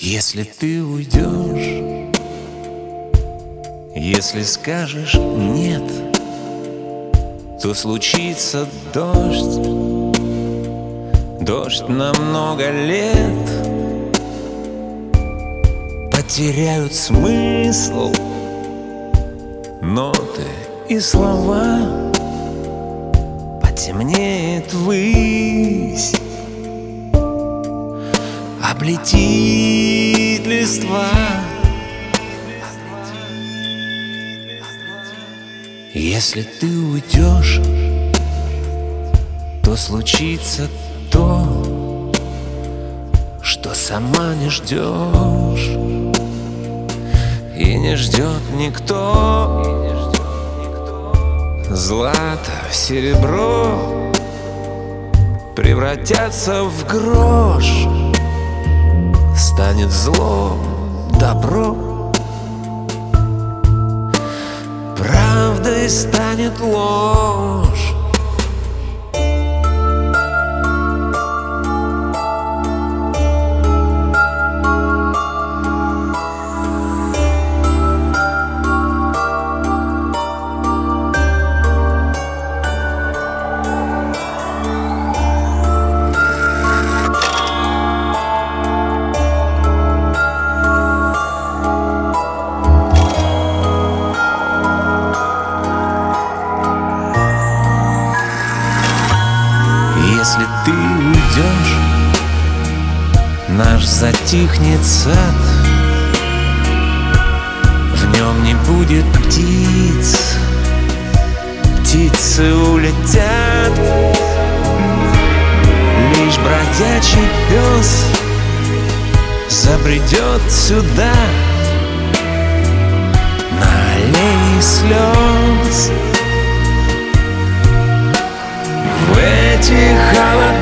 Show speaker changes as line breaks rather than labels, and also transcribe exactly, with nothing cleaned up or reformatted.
Если ты уйдешь, если скажешь нет, то случится дождь, дождь на много лет. Потеряют смысл ноты и слова, потемнеет высь, облетит листва. Если ты уйдешь, то случится то, что сама не ждешь, и не ждет никто. Злато в серебро превратятся в грош, станет злом добро, правдой станет ложь. Если ты уйдешь, наш затихнет сад, в нем не будет птиц, птицы улетят. Лишь бродячий пес забредет сюда на аллее слез. В эти холода